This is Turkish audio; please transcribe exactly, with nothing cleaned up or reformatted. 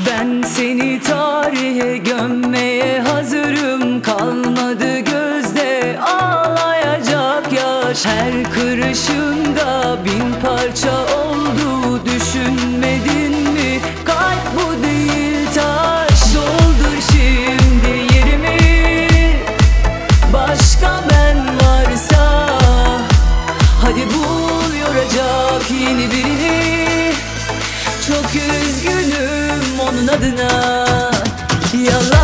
Ben seni tarihe gömmeye hazırım. Kalmadı gözde ağlayacak yaş. Her kırışında bin parça oldu. Düşünmedin mi? Kalp bu değil taş. Doldur şimdi yerimi, başka ben varsa. Hadi bul yoracak yeni birini. Çok üzgünüm onun adına. Yalan